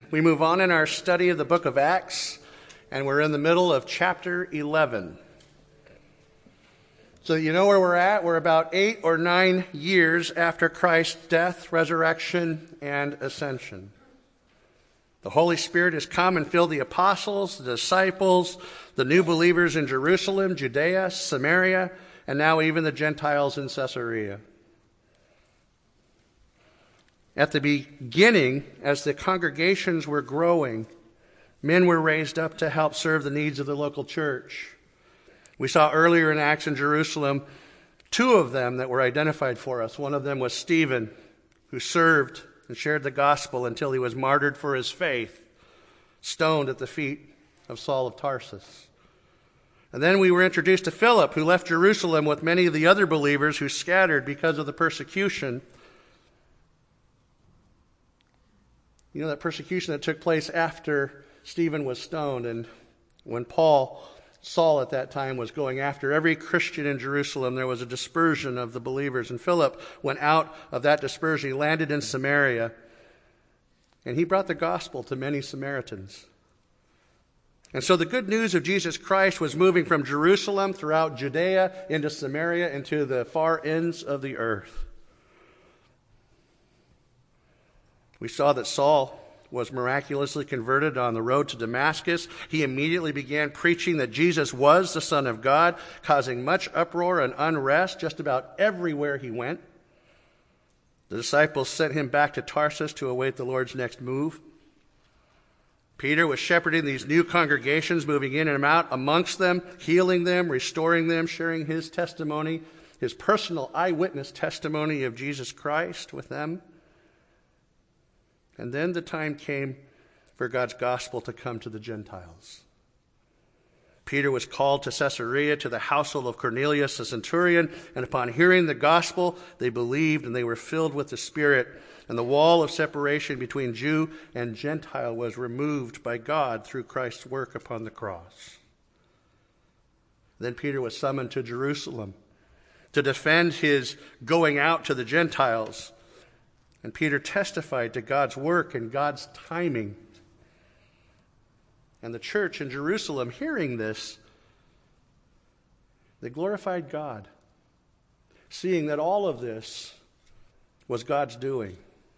We move on in our study of the book of Acts, and we're in the middle of chapter 11. So you know where we're at? We're about 8 or 9 years after Christ's death, resurrection, and ascension. The Holy Spirit has come and filled the apostles, the disciples, the new believers in Jerusalem, Judea, Samaria, and now even the Gentiles in Caesarea. At the beginning, as the congregations were growing, men were raised up to help serve the needs of the local church. We saw earlier in Acts in Jerusalem 2 of them that were identified for us. One of them was Stephen, who served and shared the gospel until he was martyred for his faith, stoned at the feet of Saul of Tarsus. And then we were introduced to Philip, who left Jerusalem with many of the other believers who scattered because of the persecution. You know, that persecution that took place after Stephen was stoned, and when Saul at that time was going after every Christian in Jerusalem, there was a dispersion of the believers. And Philip went out of that dispersion. He landed in Samaria, and he brought the gospel to many Samaritans. And so the good news of Jesus Christ was moving from Jerusalem throughout Judea into Samaria into the far ends of the earth. We saw that Saul was miraculously converted on the road to Damascus. He immediately began preaching that Jesus was the Son of God, causing much uproar and unrest just about everywhere he went. The disciples sent him back to Tarsus to await the Lord's next move. Peter was shepherding these new congregations, moving in and out amongst them, healing them, restoring them, sharing his testimony, his personal eyewitness testimony of Jesus Christ with them. And then the time came for God's gospel to come to the Gentiles. Peter was called to Caesarea to the household of Cornelius the centurion, and upon hearing the gospel, they believed and they were filled with the Spirit, and the wall of separation between Jew and Gentile was removed by God through Christ's work upon the cross. Then Peter was summoned to Jerusalem to defend his going out to the Gentiles. And Peter testified to God's work and God's timing. And the church in Jerusalem, hearing this, they glorified God, seeing that all of this was God's doing.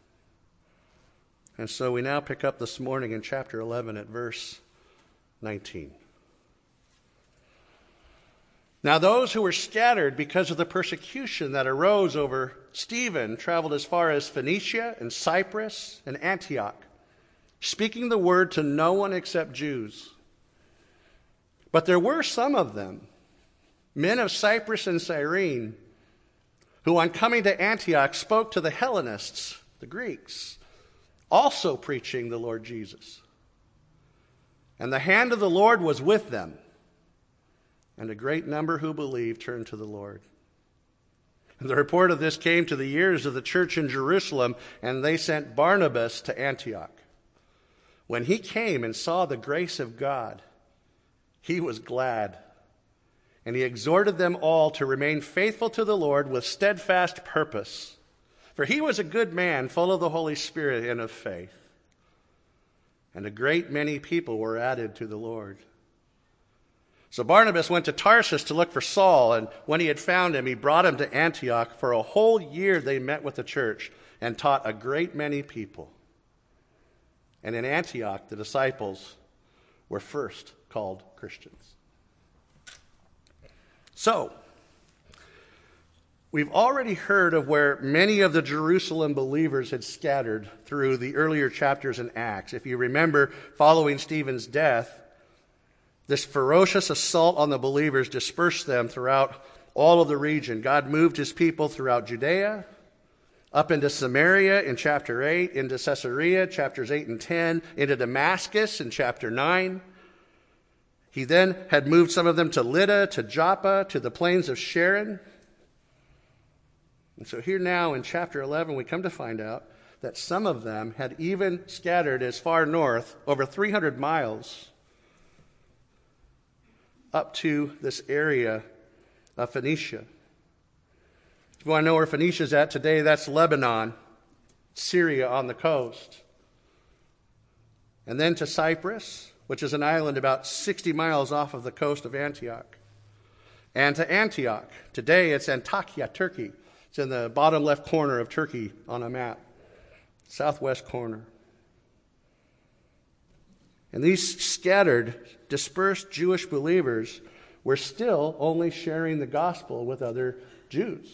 And so we now pick up this morning in chapter 11 at verse 19. Now those who were scattered because of the persecution that arose over Stephen traveled as far as Phoenicia and Cyprus and Antioch, speaking the word to no one except Jews. But there were some of them, men of Cyprus and Cyrene, who on coming to Antioch spoke to the Hellenists, the Greeks, also preaching the Lord Jesus. And the hand of the Lord was with them. And a great number who believed turned to the Lord. And the report of this came to the ears of the church in Jerusalem, and they sent Barnabas to Antioch. When he came and saw the grace of God, he was glad. And he exhorted them all to remain faithful to the Lord with steadfast purpose. For he was a good man, full of the Holy Spirit and of faith. And a great many people were added to the Lord. So Barnabas went to Tarsus to look for Saul, and when he had found him, he brought him to Antioch. For a whole year they met with the church and taught a great many people. And in Antioch, the disciples were first called Christians. So, we've already heard of where many of the Jerusalem believers had scattered through the earlier chapters in Acts. If you remember, following Stephen's death, this ferocious assault on the believers dispersed them throughout all of the region. God moved his people throughout Judea, up into Samaria in chapter 8, into Caesarea, chapters 8 and 10, into Damascus in chapter 9. He then had moved some of them to Lydda, to Joppa, to the plains of Sharon. And so here now in chapter 11, we come to find out that some of them had even scattered as far north, over 300 miles, up to this area of Phoenicia. If you want to know where Phoenicia is at today, that's Lebanon, Syria on the coast. and then to Cyprus, which is an island about 60 miles off of the coast of Antioch, and to Antioch. Today it's Antakya, Turkey. It's in the bottom left corner of Turkey on a map, southwest corner. And these scattered, dispersed Jewish believers were still only sharing the gospel with other Jews.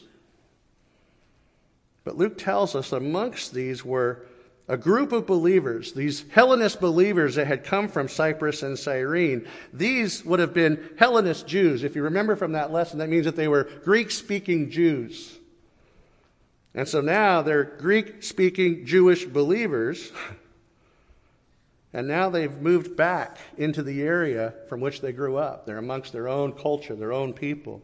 But Luke tells us amongst these were a group of believers, these Hellenist believers that had come from Cyprus and Cyrene. These would have been Hellenist Jews. If you remember from that lesson, that means that they were Greek-speaking Jews. And so now they're Greek-speaking Jewish believers. And now they've moved back into the area from which they grew up. They're amongst their own culture, their own people.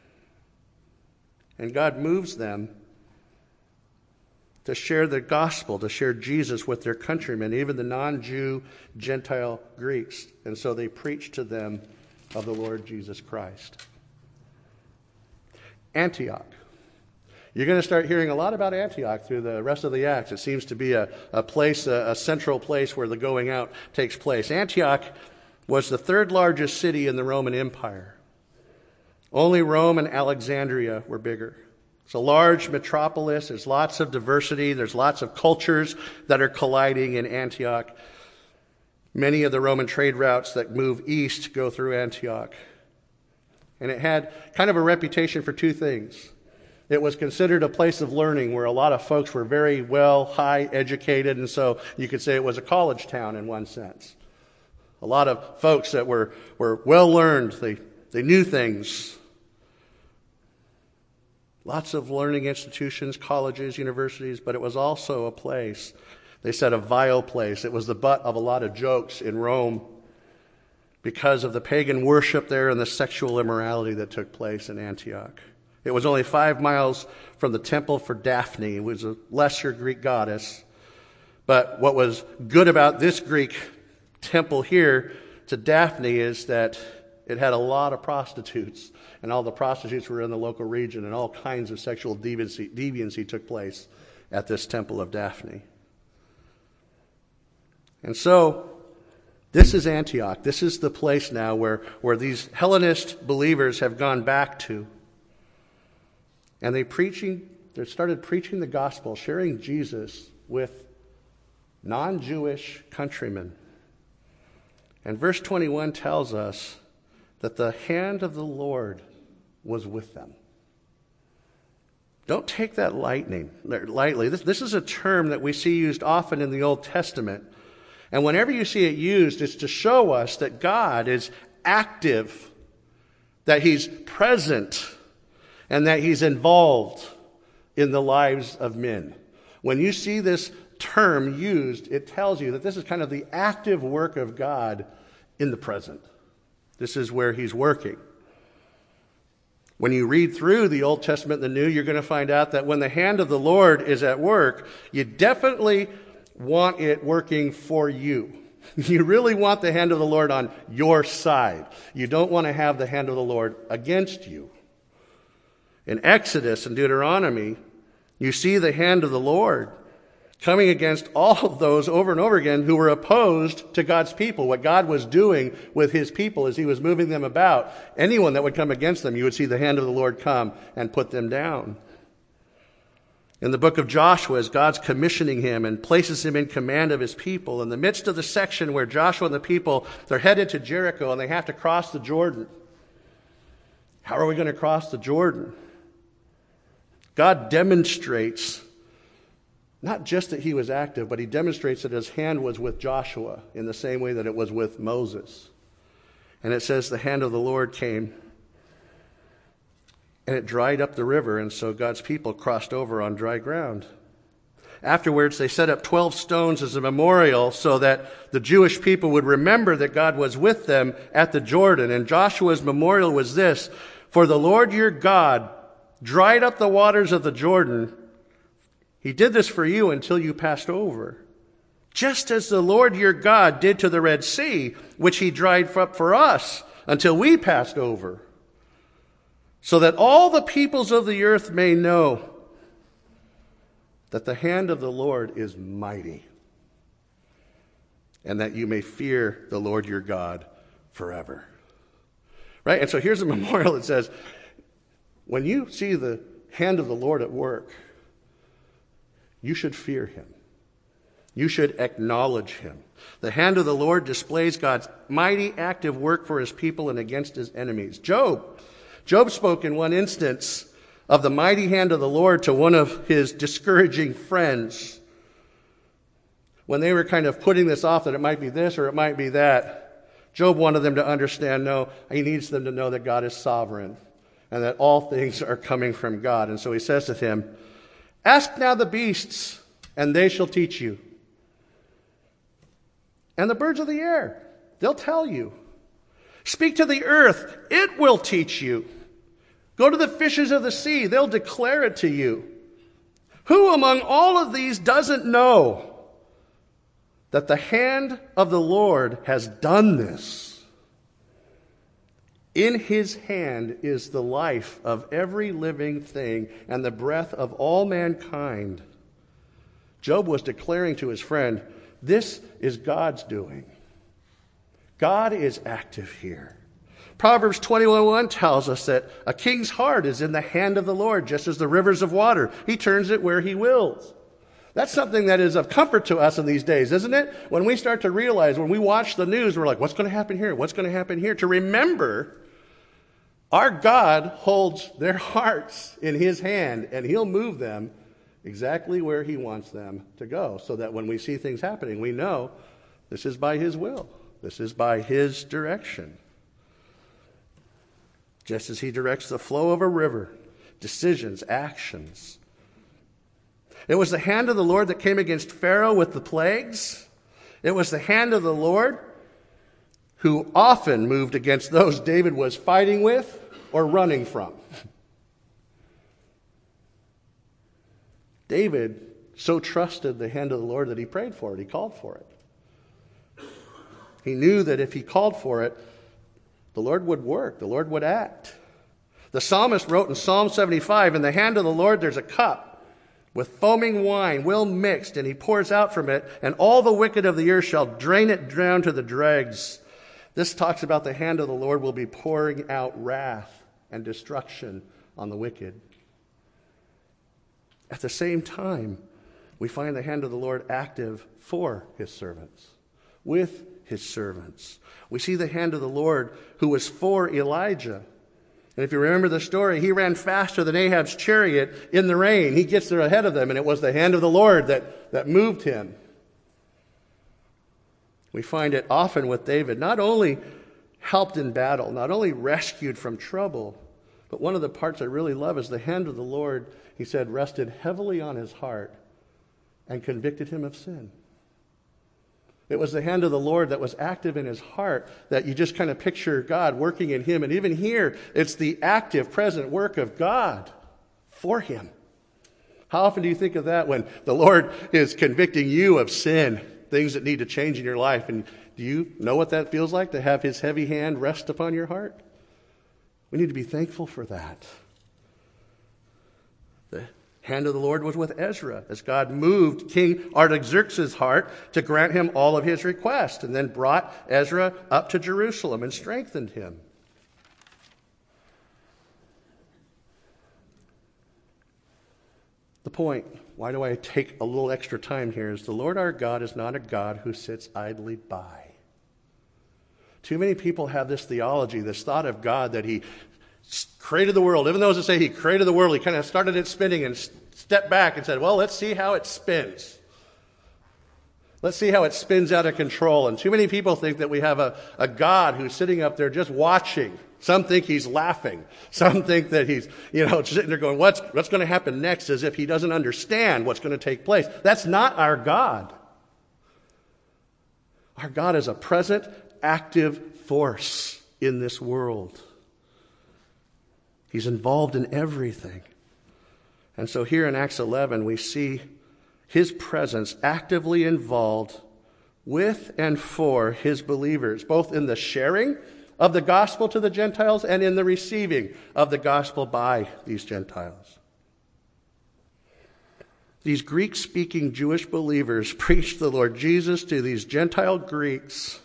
And God moves them to share the gospel, to share Jesus with their countrymen, even the non-Jew Gentile Greeks. And so they preach to them of the Lord Jesus Christ. Antioch. You're going to start hearing a lot about Antioch through the rest of the Acts. It seems to be a place, a central place where the going out takes place. Antioch was the third largest city in the Roman Empire. Only Rome and Alexandria were bigger. It's a large metropolis. There's lots of diversity. There's lots of cultures that are colliding in Antioch. Many of the Roman trade routes that move east go through Antioch. And it had kind of a reputation for two things. It was considered a place of learning where a lot of folks were very well, high educated, and so you could say it was a college town in one sense. A lot of folks that were well learned, they knew things. Lots of learning institutions, colleges, universities, but it was also a place, they said a vile place. It was the butt of a lot of jokes in Rome because of the pagan worship there and the sexual immorality that took place in Antioch. It was only 5 miles from the temple for Daphne. It was a lesser Greek goddess. But what was good about this Greek temple here to Daphne is that it had a lot of prostitutes. And all the prostitutes were in the local region. And all kinds of sexual deviancy took place at this temple of Daphne. And so this is Antioch. This is the place now where these Hellenist believers have gone back to. And they started preaching the gospel, sharing Jesus with non-Jewish countrymen. And verse 21 tells us that the hand of the Lord was with them. Don't take that lightly. This is a term that we see used often in the Old Testament. And whenever you see it used, it's to show us that God is active, that He's present, and that He's involved in the lives of men. When you see this term used, it tells you that this is kind of the active work of God in the present. This is where He's working. When you read through the Old Testament and the New, you're going to find out that when the hand of the Lord is at work, you definitely want it working for you. You really want the hand of the Lord on your side. You don't want to have the hand of the Lord against you. In Exodus and Deuteronomy, you see the hand of the Lord coming against all of those over and over again who were opposed to God's people. What God was doing with His people as He was moving them about, anyone that would come against them, you would see the hand of the Lord come and put them down. In the book of Joshua, as God's commissioning him and places him in command of His people, in the midst of the section where Joshua and the people, they're headed to Jericho and they have to cross the Jordan. How are we going to cross the Jordan? God demonstrates not just that He was active, but He demonstrates that His hand was with Joshua in the same way that it was with Moses. And it says the hand of the Lord came and it dried up the river, and so God's people crossed over on dry ground. Afterwards, they set up 12 stones as a memorial so that the Jewish people would remember that God was with them at the Jordan. And Joshua's memorial was this: "For the Lord your God dried up the waters of the Jordan. He did this for you until you passed over. Just as the Lord your God did to the Red Sea, which He dried up for us until we passed over. So that all the peoples of the earth may know that the hand of the Lord is mighty, and that you may fear the Lord your God forever. Right? And so here's a memorial that says, when you see the hand of the Lord at work, you should fear him. You should acknowledge him. The hand of the Lord displays God's mighty active work for his people and against his enemies. Job spoke in one instance of the mighty hand of the Lord to one of his discouraging friends. When they were kind of putting this off, that it might be this or it might be that, Job wanted them to understand, no, he needs them to know that God is sovereign and that all things are coming from God. And so he says to him, ask now the beasts, and they shall teach you. And the birds of the air, they'll tell you. Speak to the earth, it will teach you. Go to the fishes of the sea, they'll declare it to you. Who among all of these doesn't know that the hand of the Lord has done this? In his hand is the life of every living thing and the breath of all mankind. Job was declaring to his friend, this is God's doing. God is active here. Proverbs 21:1 tells us that a king's heart is in the hand of the Lord, just as the rivers of water. He turns it where he wills. That's something that is of comfort to us in these days, isn't it? When we start to realize, when we watch the news, we're like, what's going to happen here? What's going to happen here? To remember, our God holds their hearts in his hand, and he'll move them exactly where he wants them to go, so that when we see things happening, we know this is by his will. This is by his direction. Just as he directs the flow of a river, decisions, actions. It was the hand of the Lord that came against Pharaoh with the plagues. It was the hand of the Lord who often moved against those David was fighting with or running from. David so trusted the hand of the Lord that he prayed for it. He called for it. He knew that if he called for it, the Lord would work. The Lord would act. The psalmist wrote in Psalm 75, in the hand of the Lord there's a cup with foaming wine, well mixed, and he pours out from it, and all the wicked of the earth shall drain it down to the dregs. This talks about the hand of the Lord will be pouring out wrath and destruction on the wicked. At the same time, we find the hand of the Lord active for his servants, with his servants. We see the hand of the Lord who was for Elijah. And if you remember the story, he ran faster than Ahab's chariot in the rain. He gets there ahead of them, and it was the hand of the Lord that moved him. We find it often with David, not only helped in battle, not only rescued from trouble, but one of the parts I really love is the hand of the Lord, he said, rested heavily on his heart and convicted him of sin. It was the hand of the Lord that was active in his heart, that you just kind of picture God working in him. And even here, it's the active, present work of God for him. How often do you think of that when the Lord is convicting you of sin, things that need to change in your life? And do you know what that feels like, to have his heavy hand rest upon your heart? We need to be thankful for that. The hand of the Lord was with Ezra as God moved King Artaxerxes' heart to grant him all of his requests, and then brought Ezra up to Jerusalem and strengthened him. The point, why do I take a little extra time here, is the Lord our God is not a God who sits idly by. Too many people have this theology, this thought of God that he created the world. Even those that say he created the world, he kind of started it spinning and stepped back and said, well, let's see how it spins. Let's see how it spins out of control. And too many people think that we have a God who's sitting up there just watching. Some think he's laughing. Some think that he's, sitting there going, what's going to happen next, as if he doesn't understand what's going to take place. That's not our God. Our God is a present, active force in this world. He's involved in everything. And so here in Acts 11, we see his presence actively involved with and for his believers, both in the sharing of the gospel to the Gentiles and in the receiving of the gospel by these Gentiles. these Greek-speaking Jewish believers preached the Lord Jesus to these Gentile Greeks.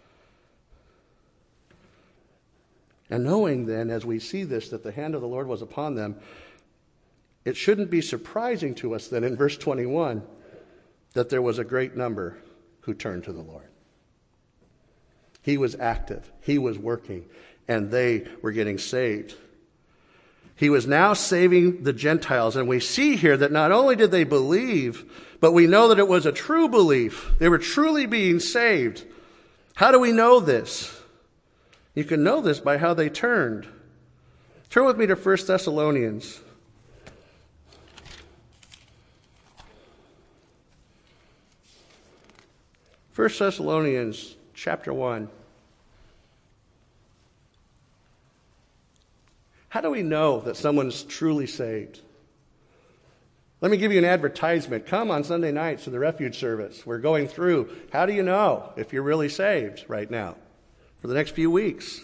And knowing then, as we see this, that the hand of the Lord was upon them, it shouldn't be surprising to us then in verse 21 that there was a great number who turned to the Lord. He was active. He was working. And they were getting saved. He was now saving the Gentiles. And we see here that not only did they believe, but we know that it was a true belief. They were truly being saved. How do we know this? You can know this by how they turned. Turn with me to 1 Thessalonians. 1 Thessalonians chapter 1. How do we know that someone's truly saved? Let me give you an advertisement. Come on Sunday nights to the refuge service. We're going through. How do you know if you're really saved right now for the next few weeks?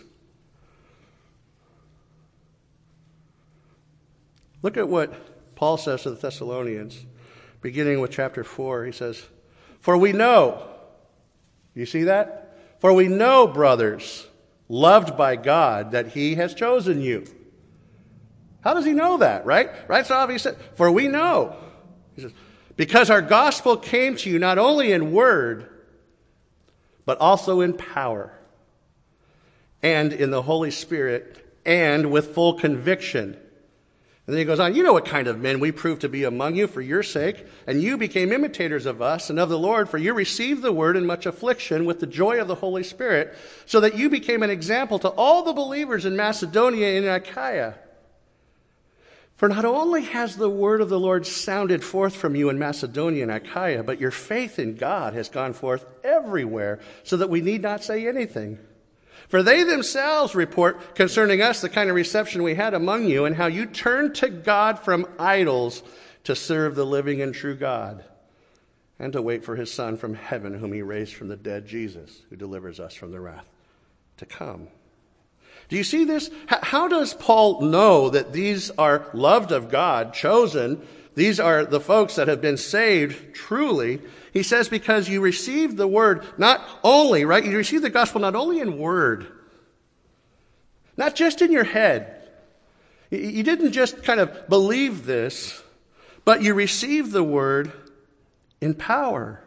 Look at what Paul says to the Thessalonians, beginning with chapter 4. He says, "For we know," you see that? "For we know, brothers, loved by God, that he has chosen you." How does he know that, right? Right, so obvious. For we know. He says, "Because our gospel came to you not only in word, but also in power, and in the Holy Spirit, and with full conviction." And then he goes on, "You know what kind of men we proved to be among you for your sake, and you became imitators of us and of the Lord, for you received the word in much affliction with the joy of the Holy Spirit, so that you became an example to all the believers in Macedonia and Achaia. For not only has the word of the Lord sounded forth from you in Macedonia and Achaia, but your faith in God has gone forth everywhere, so that we need not say anything. For they themselves report concerning us the kind of reception we had among you, and how you turned to God from idols to serve the living and true God, and to wait for his Son from heaven, whom he raised from the dead, Jesus, who delivers us from the wrath to come." Do you see this? How does Paul know that these are loved of God, chosen? These are the folks that have been saved truly. He says, because you received the word not only, right? You received the gospel not only in word, not just in your head. You didn't just kind of believe this, but you received the word in power.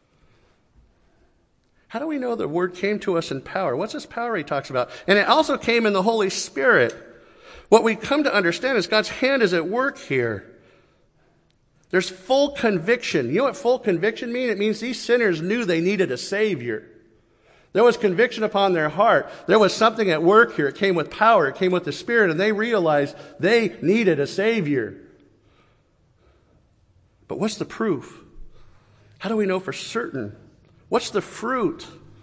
How do we know the word came to us in power? What's this power he talks about? And it also came in the Holy Spirit. What we come to understand is God's hand is at work here. There's full conviction. You know what full conviction means? It means these sinners knew they needed a Savior. There was conviction upon their heart. There was something at work here. It came with power. It came with the Spirit, and they realized they needed a Savior. But what's the proof? How do we know for certain? What's the fruit?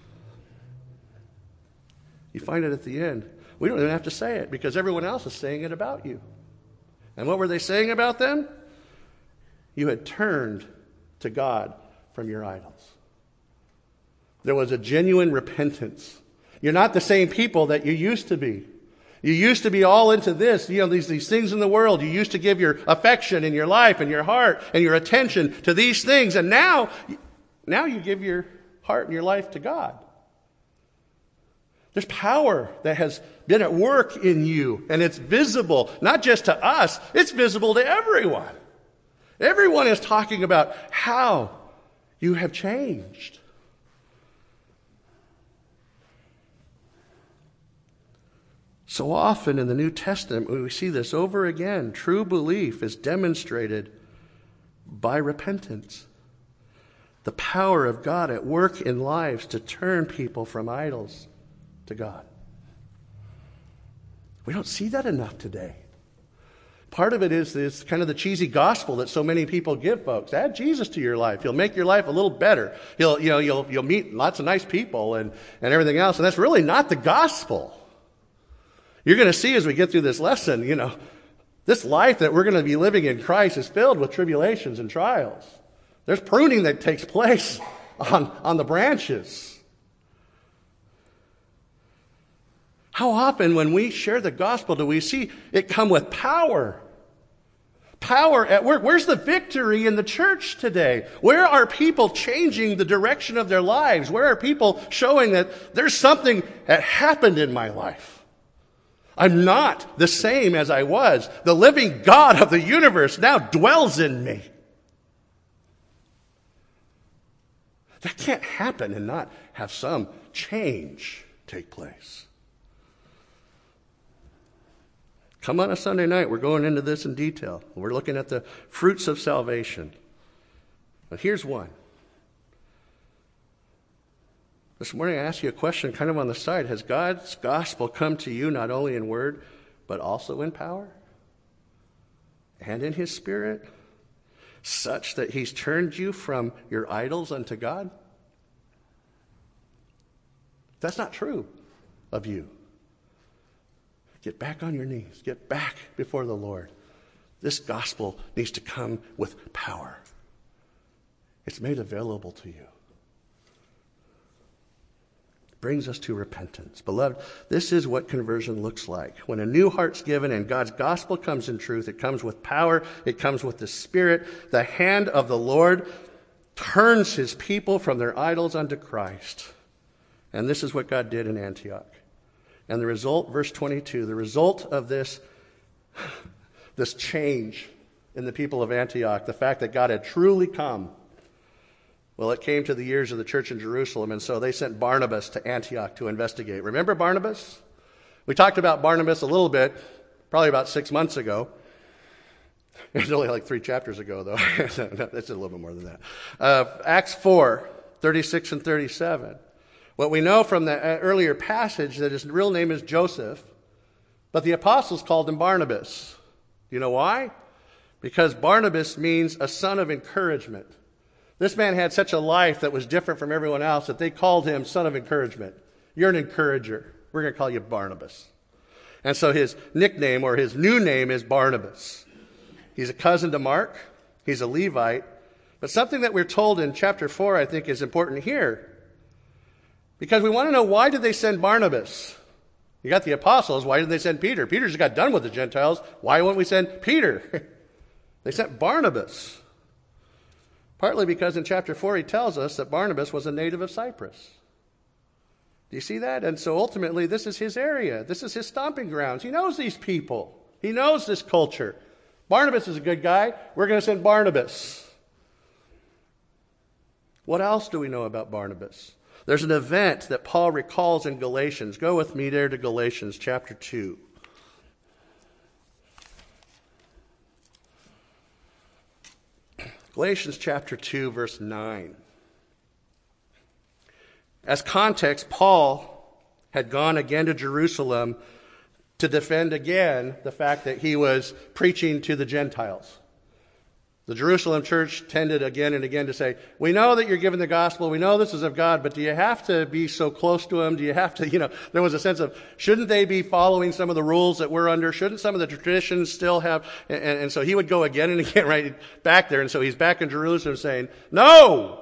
You find it at the end. We don't even have to say it because everyone else is saying it about you. And what were they saying about them? You had turned to God from your idols. There was a genuine repentance. You're not the same people that you used to be. You used to be all into this, these things in the world. You used to give your affection and your life and your heart and your attention to these things. And now you give your heart and your life to God. There's power that has been at work in you, and it's visible, not just to us, it's visible to everyone. Everyone is talking about how you have changed. So often in the New Testament, we see this over again. True belief is demonstrated by repentance. The power of God at work in lives to turn people from idols to God. We don't see that enough today. Part of it is kind of the cheesy gospel that so many people give folks. Add Jesus to your life. He'll make your life a little better. You'll meet lots of nice people and everything else. And that's really not the gospel. You're going to see as we get through this lesson, this life that we're going to be living in Christ is filled with tribulations and trials. There's pruning that takes place on the branches. How often when we share the gospel do we see it come with power? power at work? Where's the victory in the church today? Where are people changing the direction of their lives? Where are people showing that there's something that happened in my life? I'm not the same as I was. The living God of the universe now dwells in me. That can't happen and not have some change take place. Come on a Sunday night, we're going into this in detail. We're looking at the fruits of salvation. But here's one. This morning I asked you a question kind of on the side. Has God's gospel come to you not only in word, but also in power? And in his spirit? Such that he's turned you from your idols unto God? That's not true of you. Get back on your knees. Get back before the Lord. This gospel needs to come with power. It's made available to you. Brings us to repentance. Beloved, this is what conversion looks like. When a new heart's given and God's gospel comes in truth, it comes with power, it comes with the Spirit. The hand of the Lord turns his people from their idols unto Christ. And this is what God did in Antioch. And the result, verse 22, the result of this change in the people of Antioch, the fact that God had truly come, well, it came to the ears of the church in Jerusalem, and so they sent Barnabas to Antioch to investigate. Remember Barnabas? We talked about Barnabas a little bit, probably about 6 months ago. It was only like 3 chapters ago, though. It's a little bit more than that. Acts 4, 36 and 37. What we know from the earlier passage that his real name is Joseph, but the apostles called him Barnabas. You know why? Because Barnabas means a son of encouragement. This man had such a life that was different from everyone else that they called him son of encouragement. You're an encourager. We're going to call you Barnabas. And so his nickname or his new name is Barnabas. He's a cousin to Mark. He's a Levite. But something that we're told in chapter 4, I think, is important here. Because we want to know, why did they send Barnabas? You got the apostles. Why did they send Peter? Peter just got done with the Gentiles. Why wouldn't we send Peter? They sent Barnabas. Partly because in chapter 4 he tells us that Barnabas was a native of Cyprus. Do you see that? And so ultimately this is his area. This is his stomping grounds. He knows these people. He knows this culture. Barnabas is a good guy. We're going to send Barnabas. What else do we know about Barnabas? There's an event that Paul recalls in Galatians. Go with me there to Galatians chapter 2. Galatians chapter 2, verse 9. As context, Paul had gone again to Jerusalem to defend again the fact that he was preaching to the Gentiles. The Jerusalem church tended again and again to say, we know that you're giving the gospel, we know this is of God, but do you have to be so close to him? Do you have to, there was a sense of, shouldn't they be following some of the rules that we're under? Shouldn't some of the traditions still have, and so he would go again and again right back there, and so he's back in Jerusalem saying, no!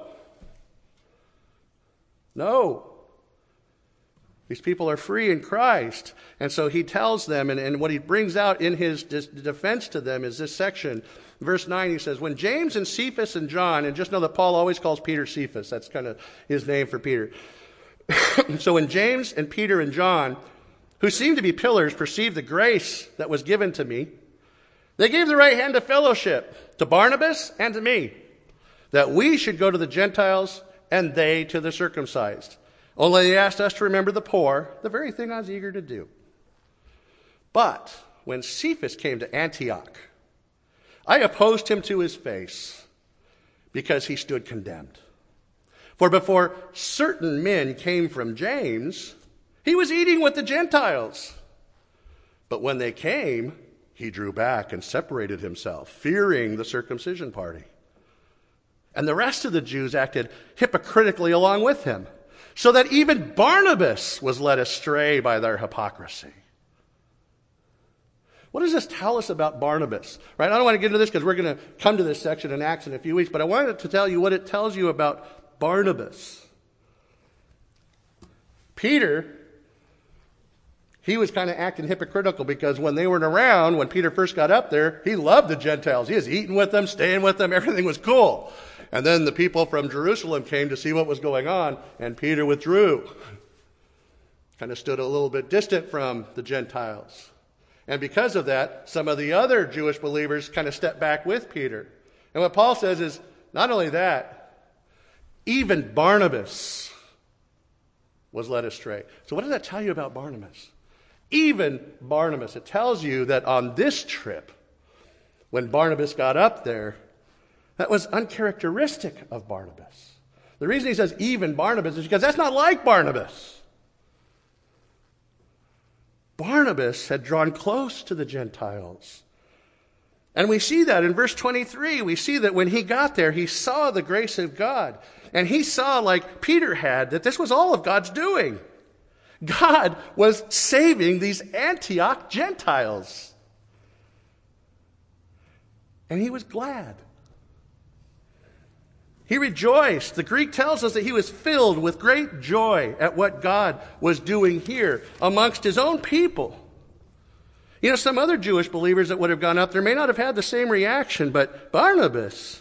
These people are free in Christ. And so he tells them, and what he brings out in his defense to them is this section. Verse 9, he says, when James and Cephas and John, and just know that Paul always calls Peter Cephas. That's kind of his name for Peter. So when James and Peter and John, who seemed to be pillars, perceived the grace that was given to me, they gave the right hand of fellowship to Barnabas and to me, that we should go to the Gentiles and they to the circumcised. Only they asked us to remember the poor, the very thing I was eager to do. But when Cephas came to Antioch, I opposed him to his face because he stood condemned. For before certain men came from James, he was eating with the Gentiles. But when they came, he drew back and separated himself, fearing the circumcision party. And the rest of the Jews acted hypocritically along with him, so that even Barnabas was led astray by their hypocrisy. What does this tell us about Barnabas? Right? I don't want to get into this because we're going to come to this section in Acts in a few weeks, but I wanted to tell you what it tells you about Barnabas. Peter He was kind of acting hypocritical because when they weren't around, when Peter first got up there, he loved the Gentiles. He was eating with them, staying with them. Everything was cool. And then the people from Jerusalem came to see what was going on, and Peter withdrew. Kind of stood a little bit distant from the Gentiles. And because of that, some of the other Jewish believers kind of stepped back with Peter. And what Paul says is, not only that, even Barnabas was led astray. So what does that tell you about Barnabas? Even Barnabas. It tells you that on this trip, when Barnabas got up there, that was uncharacteristic of Barnabas. The reason he says even Barnabas is because that's not like Barnabas. Barnabas had drawn close to the Gentiles. And we see that in verse 23. We see that when he got there, he saw the grace of God. And he saw, like Peter had, that this was all of God's doing. God was saving these Antioch Gentiles. And he was glad. He rejoiced. The Greek tells us that he was filled with great joy at what God was doing here amongst his own people. You know, some other Jewish believers that would have gone up there may not have had the same reaction, but Barnabas,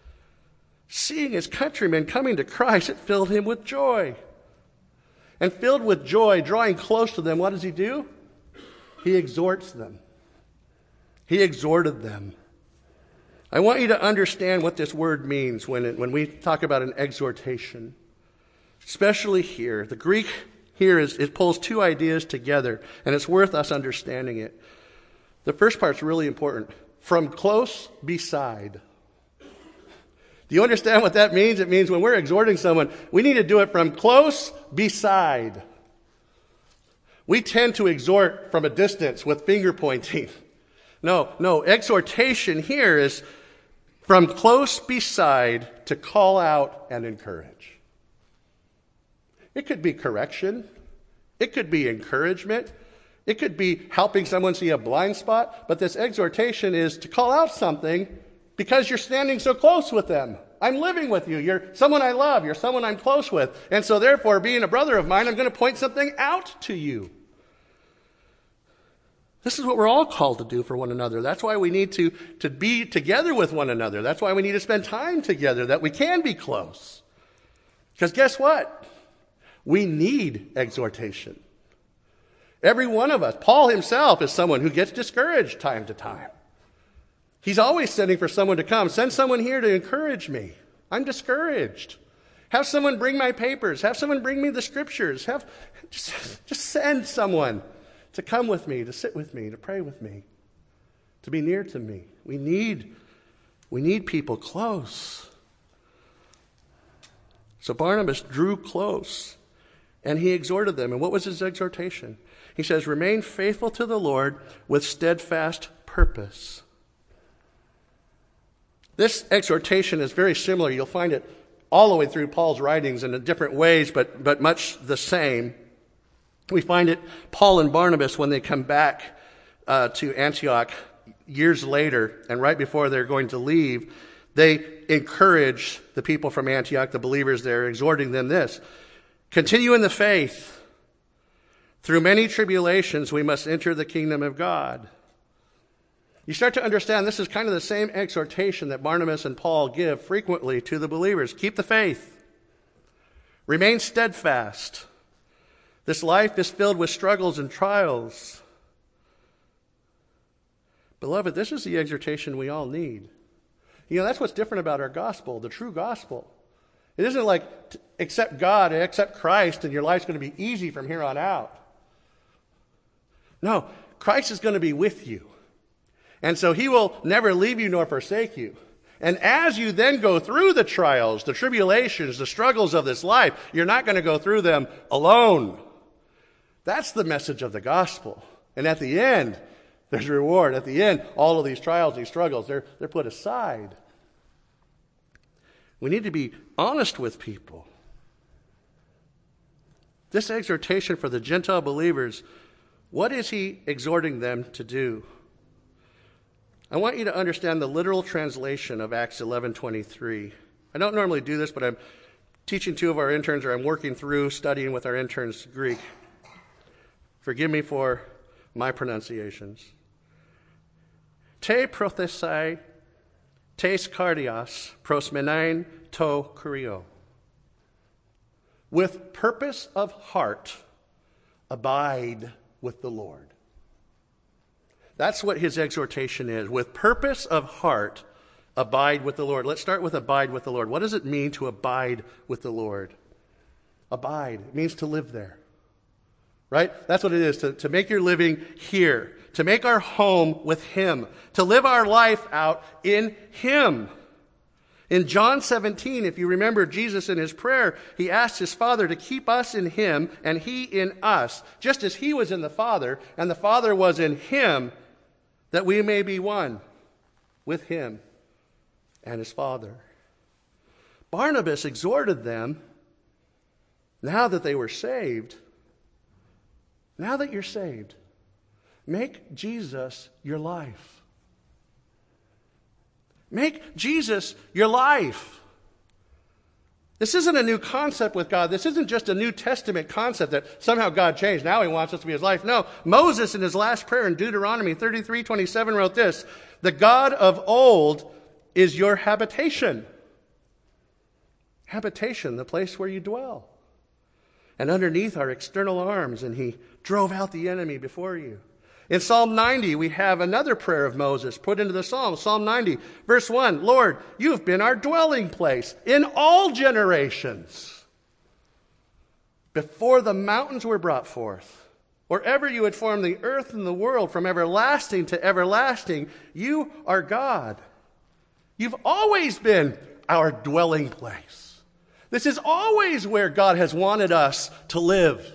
seeing his countrymen coming to Christ, it filled him with joy. And filled with joy, drawing close to them, what does he do? He exhorts them. He exhorted them. I want you to understand what this word means when we talk about an exhortation. Especially here. The Greek here it pulls two ideas together, and it's worth us understanding it. The first part's really important. From close beside. Do you understand what that means? It means when we're exhorting someone, we need to do it from close beside. We tend to exhort from a distance with finger pointing. No, exhortation here is from close beside to call out and encourage. It could be correction. It could be encouragement. It could be helping someone see a blind spot. But this exhortation is to call out something because you're standing so close with them. I'm living with you. You're someone I love. You're someone I'm close with. And so therefore, being a brother of mine, I'm going to point something out to you. This is what we're all called to do for one another. That's why we need to be together with one another. That's why we need to spend time together, that we can be close. Because guess what? We need exhortation. Every one of us. Paul himself is someone who gets discouraged time to time. He's always sending for someone to come. Send someone here to encourage me. I'm discouraged. Have someone bring my papers. Have someone bring me the scriptures. Just send someone to come with me, to sit with me, to pray with me, to be near to me. We need people close. So Barnabas drew close, and he exhorted them. And what was his exhortation? He says, remain faithful to the Lord with steadfast purpose. This exhortation is very similar. You'll find it all the way through Paul's writings in different ways, but much the same. We find it, Paul and Barnabas, when they come back to Antioch years later, and right before they're going to leave, they encourage the people from Antioch, the believers there, exhorting them this: continue in the faith. Through many tribulations, we must enter the kingdom of God. You start to understand this is kind of the same exhortation that Barnabas and Paul give frequently to the believers. Keep the faith. Remain steadfast. This life is filled with struggles and trials. Beloved, this is the exhortation we all need. You know, that's what's different about our gospel, the true gospel. It isn't like accept God and accept Christ and your life's going to be easy from here on out. No, Christ is going to be with you. And so he will never leave you nor forsake you. And as you then go through the trials, the tribulations, the struggles of this life, you're not going to go through them alone. That's the message of the gospel. And at the end, there's reward. At the end, all of these trials, these struggles, they're put aside. We need to be honest with people. This exhortation for the Gentile believers, what is he exhorting them to do? I want you to understand the literal translation of Acts 11:23. I don't normally do this, but I'm teaching two of our interns, or I'm working through studying with our interns Greek. Forgive me for my pronunciations. Te prothesai, tes cardias, prosmenein to kurio. With purpose of heart, abide with the Lord. That's what his exhortation is. With purpose of heart, abide with the Lord. Let's start with abide with the Lord. What does it mean to abide with the Lord? Abide. It means to live there. Right? That's what it is, to make your living here. To make our home with him. To live our life out in him. In John 17, if you remember Jesus in his prayer, he asked his Father to keep us in him and he in us, just as he was in the Father and the Father was in him, that we may be one with him and his Father. Barnabas exhorted them, now that they were saved, now that you're saved, make Jesus your life. Make Jesus your life. This isn't a new concept with God. This isn't just a New Testament concept that somehow God changed. Now he wants us to be his life. No, Moses in his last prayer in Deuteronomy 33:27 wrote this, "The God of old is your habitation." Habitation, the place where you dwell. And underneath are external arms, and he drove out the enemy before you. In Psalm 90, we have another prayer of Moses put into the Psalm. Psalm 90, verse 1, "Lord, you've been our dwelling place in all generations. Before the mountains were brought forth, or ever you had formed the earth and the world, from everlasting to everlasting, you are God." You've always been our dwelling place. This is always where God has wanted us to live.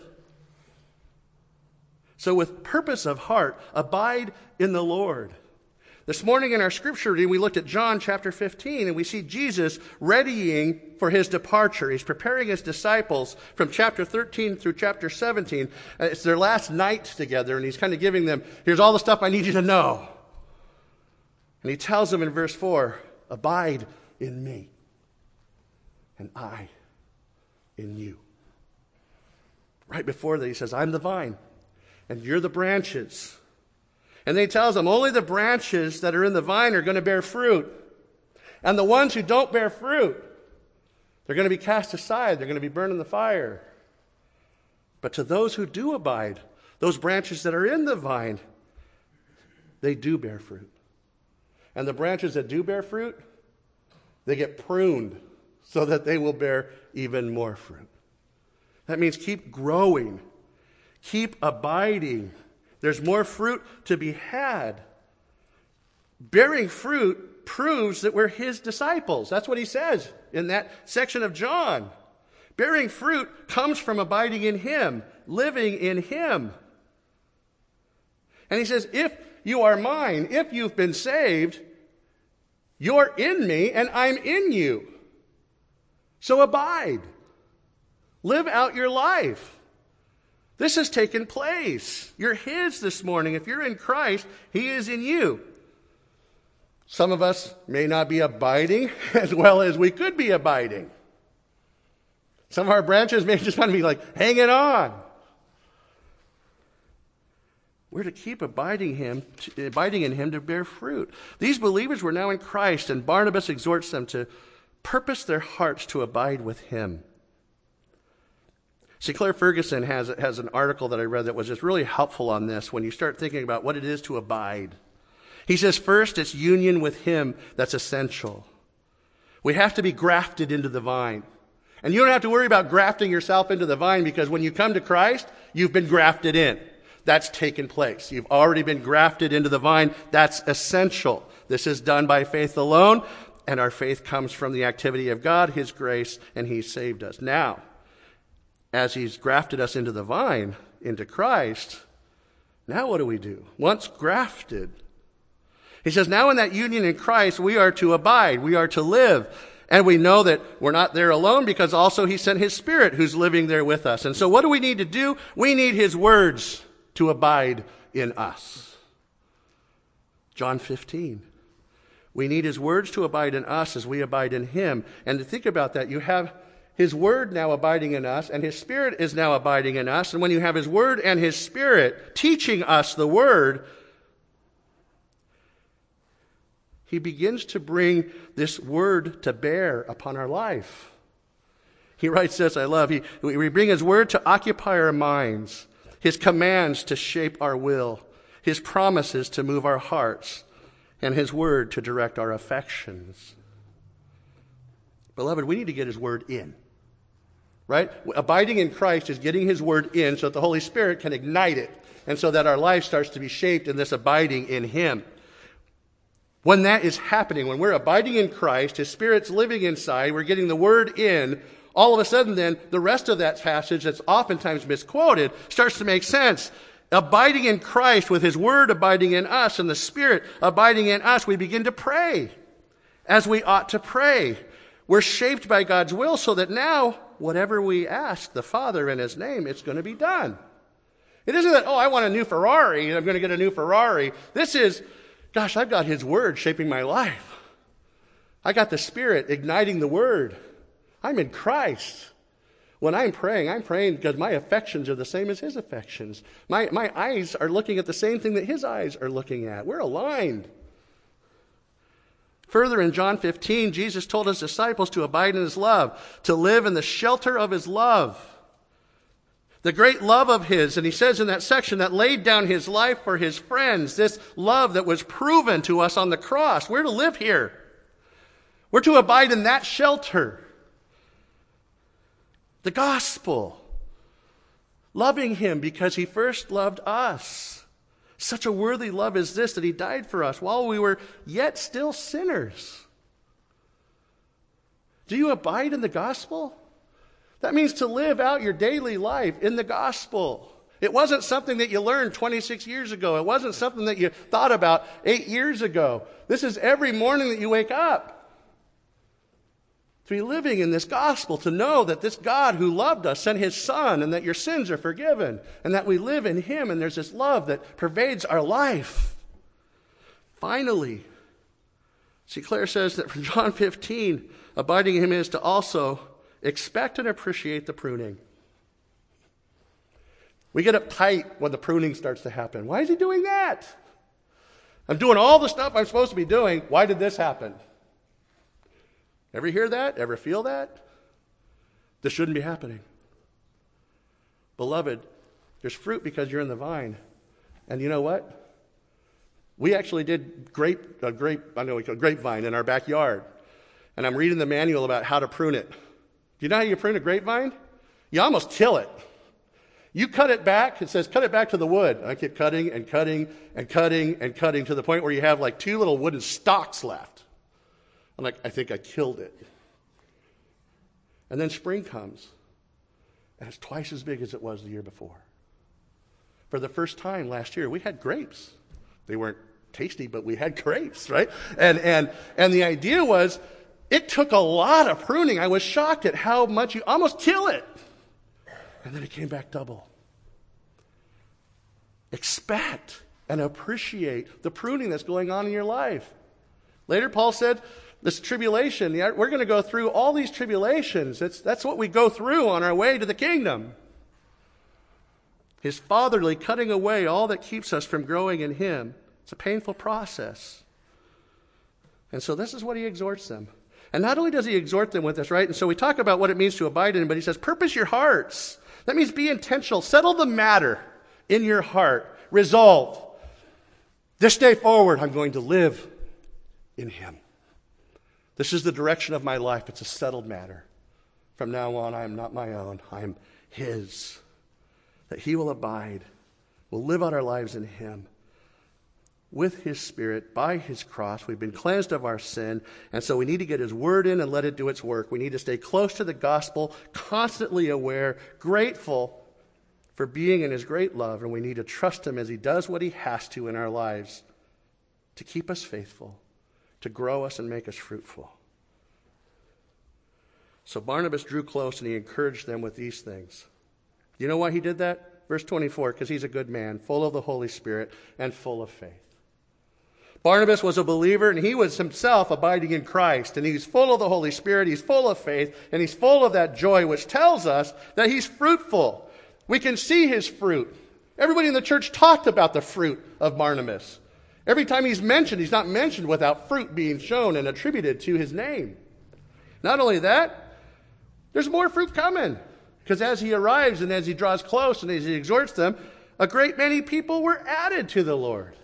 So with purpose of heart, abide in the Lord. This morning in our scripture reading, we looked at John chapter 15, and we see Jesus readying for his departure. He's preparing his disciples from chapter 13 through chapter 17. It's their last night together, and he's kind of giving them, here's all the stuff I need you to know. And he tells them in verse 4, abide in me, and I in you. Right before that, he says, I'm the vine, and you're the branches. And then he tells them, only the branches that are in the vine are going to bear fruit. And the ones who don't bear fruit, they're going to be cast aside. They're going to be burned in the fire. But to those who do abide, those branches that are in the vine, they do bear fruit. And the branches that do bear fruit, they get pruned so that they will bear even more fruit. That means keep growing. Keep abiding. There's more fruit to be had. Bearing fruit proves that we're his disciples. That's what he says in that section of John. Bearing fruit comes from abiding in him, living in him. And he says, if you are mine, if you've been saved, you're in me and I'm in you. So abide. Live out your life. This has taken place. You're his this morning. If you're in Christ, he is in you. Some of us may not be abiding as well as we could be abiding. Some of our branches may just want to be like hanging on. We're to keep abiding in him to bear fruit. These believers were now in Christ, and Barnabas exhorts them to purpose their hearts to abide with him. See, Claire Ferguson has an article that I read that was just really helpful on this when you start thinking about what it is to abide. He says, first, it's union with him that's essential. We have to be grafted into the vine. And you don't have to worry about grafting yourself into the vine, because when you come to Christ, you've been grafted in. That's taken place. You've already been grafted into the vine. That's essential. This is done by faith alone, and our faith comes from the activity of God, his grace, and he saved us. Now, as he's grafted us into the vine, into Christ, now what do? Once grafted, he says, now in that union in Christ, we are to abide, we are to live. And we know that we're not there alone, because also he sent his Spirit who's living there with us. And so what do we need to do? We need his words to abide in us. John 15. We need his words to abide in us as we abide in him. And to think about that, you have His Word now abiding in us, and His Spirit is now abiding in us. And when you have His Word and His Spirit teaching us the Word, He begins to bring this Word to bear upon our life. He writes this, I love, we bring His Word to occupy our minds, His commands to shape our will, His promises to move our hearts, and His Word to direct our affections. Beloved, we need to get His Word in. Right? Abiding in Christ is getting His Word in so that the Holy Spirit can ignite it, and so that our life starts to be shaped in this abiding in Him. When that is happening, when we're abiding in Christ, His Spirit's living inside, we're getting the Word in, all of a sudden then, the rest of that passage that's oftentimes misquoted starts to make sense. Abiding in Christ with His Word abiding in us and the Spirit abiding in us, we begin to pray as we ought to pray. We're shaped by God's will so that now, whatever we ask the Father in His name, it's going to be done. It isn't that, I want a new Ferrari and I'm going to get a new Ferrari. This is, gosh, I've got His Word shaping my life. I got the Spirit igniting the Word. I'm in Christ. When I'm praying because my affections are the same as His affections. My eyes are looking at the same thing that His eyes are looking at. We're aligned. Further, in John 15, Jesus told His disciples to abide in His love, to live in the shelter of His love. The great love of His, and He says in that section, that laid down His life for His friends, this love that was proven to us on the cross. We're to live here. We're to abide in that shelter. The gospel. Loving Him because He first loved us. Such a worthy love is this, that He died for us while we were yet still sinners. Do you abide in the gospel? That means to live out your daily life in the gospel. It wasn't something that you learned 26 years ago. It wasn't something that you thought about 8 years ago. This is every morning that you wake up. To be living in this gospel, to know that this God who loved us sent His Son, and that your sins are forgiven, and that we live in Him, and there's this love that pervades our life. Finally, Claire says that from John 15, abiding in Him is to also expect and appreciate the pruning. We get uptight when the pruning starts to happen. Why is He doing that? I'm doing all the stuff I'm supposed to be doing. Why did this happen? Ever hear that? Ever feel that? This shouldn't be happening. Beloved, there's fruit because you're in the vine. And you know what? We actually did grapevine in our backyard. And I'm reading the manual about how to prune it. Do you know how you prune a grapevine? You almost kill it. You cut it back, it says cut it back to the wood. I keep cutting and cutting and cutting and cutting to the point where you have like 2 little wooden stalks left. I'm like, I think I killed it. And then spring comes, and it's twice as big as it was the year before. For the first time last year, we had grapes. They weren't tasty, but we had grapes, right? And the idea was, it took a lot of pruning. I was shocked at how much you almost kill it. And then it came back double. Expect and appreciate the pruning that's going on in your life. Later, Paul said, this tribulation, we're going to go through all these tribulations. That's what we go through on our way to the kingdom. His fatherly cutting away all that keeps us from growing in Him. It's a painful process. And so this is what He exhorts them. And not only does He exhort them with this, right? And so we talk about what it means to abide in Him, but He says, purpose your hearts. That means be intentional. Settle the matter in your heart. Resolve. This day forward, I'm going to live in Him. This is the direction of my life. It's a settled matter. From now on, I am not my own. I am His. That He will abide. We'll live out our lives in Him. With His Spirit, by His cross, we've been cleansed of our sin. And so we need to get His Word in and let it do its work. We need to stay close to the gospel, constantly aware, grateful for being in His great love. And we need to trust Him as He does what He has to in our lives to keep us faithful, to grow us and make us fruitful. So Barnabas drew close and he encouraged them with these things. You know why he did that? Verse 24, because he's a good man, full of the Holy Spirit and full of faith. Barnabas was a believer, and he was himself abiding in Christ. And he's full of the Holy Spirit, he's full of faith, and he's full of that joy, which tells us that he's fruitful. We can see his fruit. Everybody in the church talked about the fruit of Barnabas. Every time he's mentioned, he's not mentioned without fruit being shown and attributed to his name. Not only that, there's more fruit coming. Because as he arrives and as he draws close and as he exhorts them, a great many people were added to the Lord.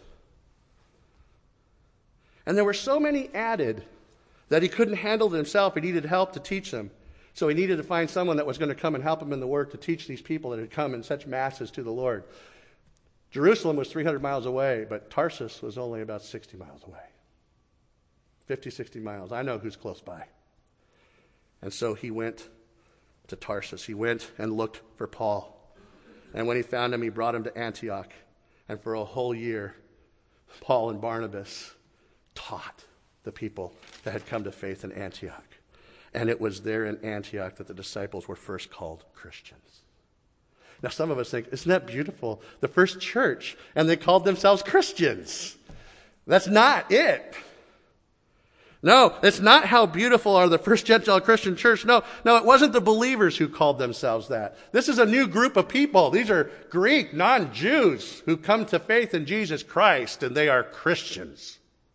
And there were so many added that he couldn't handle it himself. He needed help to teach them. So he needed to find someone that was going to come and help him in the work to teach these people that had come in such masses to the Lord. Jerusalem was 300 miles away, but Tarsus was only about 60 miles away. 50, 60 miles. I know who's close by. And so he went to Tarsus. He went and looked for Paul. And when he found him, he brought him to Antioch. And for a whole year, Paul and Barnabas taught the people that had come to faith in Antioch. And it was there in Antioch that the disciples were first called Christians. Now some of us think, isn't that beautiful? The first church, and they called themselves Christians. That's not it. No, it's not how beautiful are the first Gentile Christian church. No, it wasn't the believers who called themselves that. This is a new group of people. These are Greek, non-Jews who come to faith in Jesus Christ, and they are Christians.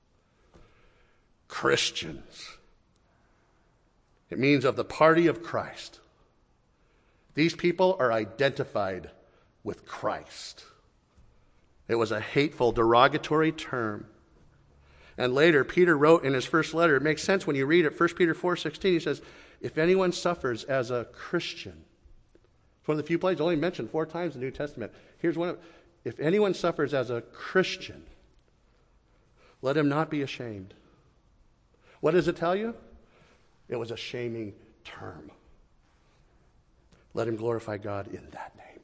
Christians. It means of the party of Christ. These people are identified with Christ. It was a hateful, derogatory term. And later, Peter wrote in his first letter, it makes sense when you read it, 1 Peter 4:16, he says, if anyone suffers as a Christian, it's one of the few places only mentioned 4 times in the New Testament. Here's one of if anyone suffers as a Christian, let him not be ashamed. What does it tell you? It was a shaming term. Let him glorify God in that name.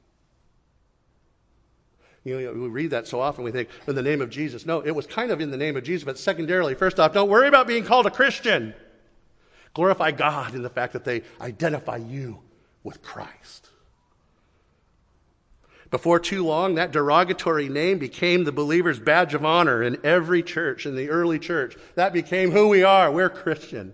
You know, we read that so often, we think, in the name of Jesus. No, it was kind of in the name of Jesus, but secondarily, first off, don't worry about being called a Christian. Glorify God in the fact that they identify you with Christ. Before too long, that derogatory name became the believer's badge of honor in every church, in the early church. That became who we are. We're Christian.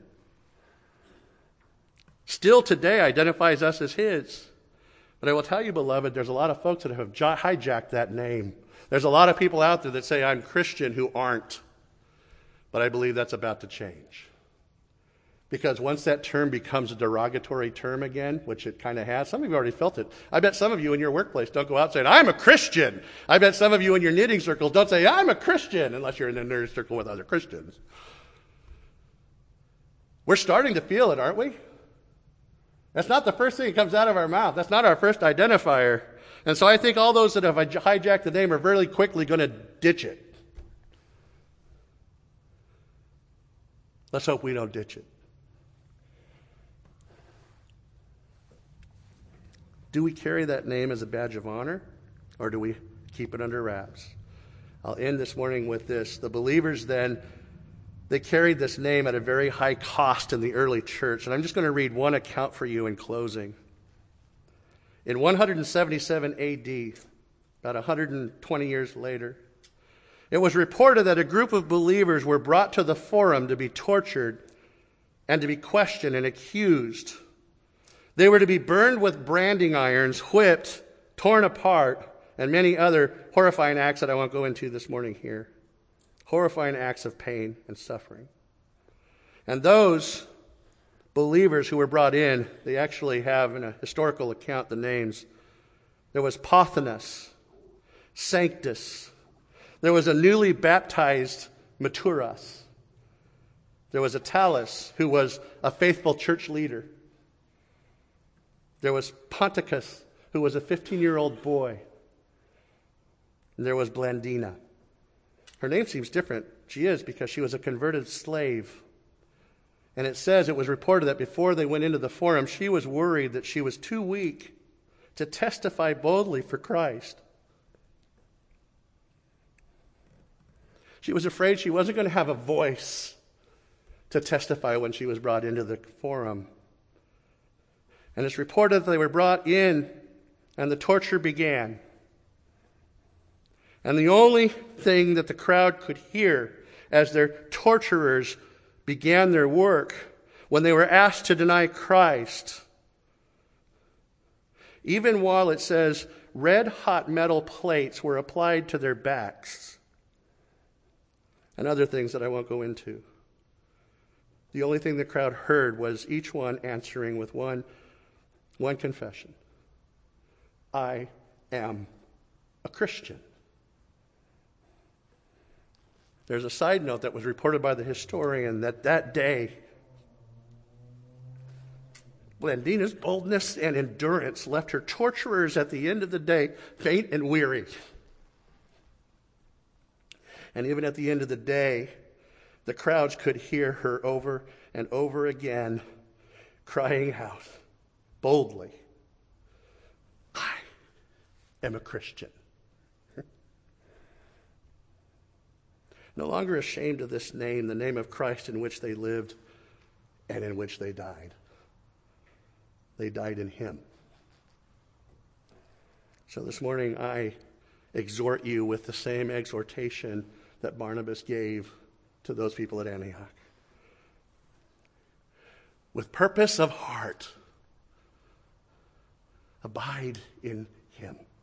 Still today identifies us as his. But I will tell you, beloved, there's a lot of folks that have hijacked that name. There's a lot of people out there that say, I'm Christian, who aren't. But I believe that's about to change. Because once that term becomes a derogatory term again, which it kind of has, some of you already felt it. I bet some of you in your workplace don't go out saying, I'm a Christian. I bet some of you in your knitting circles don't say, I'm a Christian, unless you're in a knitting circle with other Christians. We're starting to feel it, aren't we? That's not the first thing that comes out of our mouth. That's not our first identifier. And so I think all those that have hijacked the name are very quickly going to ditch it. Let's hope we don't ditch it. Do we carry that name as a badge of honor, or do we keep it under wraps? I'll end this morning with this. The believers then, they carried this name at a very high cost in the early church. And I'm just going to read one account for you in closing. In 177 AD, about 120 years later, it was reported that a group of believers were brought to the forum to be tortured and to be questioned and accused. They were to be burned with branding irons, whipped, torn apart, and many other horrifying acts that I won't go into this morning here. Horrifying acts of pain and suffering. And those believers who were brought in, they actually have in a historical account the names. There was Pothinus, Sanctus. There was a newly baptized Maturas. There was Attalus, who was a faithful church leader. There was Ponticus, who was a 15-year-old boy. And there was Blandina. Her name seems different. She is, because she was a converted slave. And it says, it was reported that before they went into the forum, she was worried that she was too weak to testify boldly for Christ. She was afraid she wasn't going to have a voice to testify when she was brought into the forum. And it's reported that they were brought in and the torture began. And the only thing that the crowd could hear as their torturers began their work, when they were asked to deny Christ, even while it says red-hot metal plates were applied to their backs, and other things that I won't go into, the only thing the crowd heard was each one answering with one confession: I am a Christian. There's a side note that was reported by the historian that day, Blandina's boldness and endurance left her torturers at the end of the day faint and weary. And even at the end of the day, the crowds could hear her over and over again crying out boldly, I am a Christian. No longer ashamed of this name, the name of Christ in which they lived and in which they died. They died in him. So this morning I exhort you with the same exhortation that Barnabas gave to those people at Antioch. With purpose of heart, abide in him.